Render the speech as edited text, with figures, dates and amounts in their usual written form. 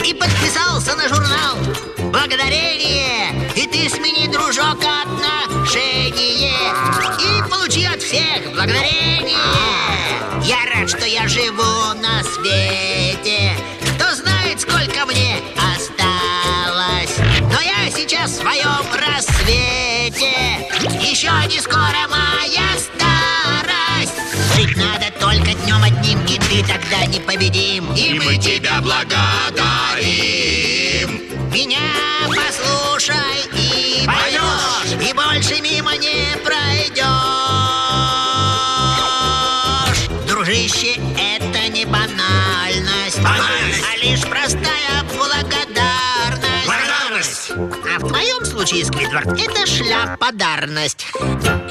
и подписался на журнал «Благодарение». И ты смени, дружок, отношение и получи от всех благодарение. Я рад, что я живу на свете. Кто знает, сколько мне осталось. Но я сейчас в своем рассвете. Еще не скоро моя старость. Жить надо только днем одним, и ты тогда непобедим. И мы тебя благодарим. Меня послушай и поймешь, и больше мимо не пройдешь. Дружище, это не банальность, а лишь простая благодарность. А в твоем случае, Сквидвард, это шляподарность.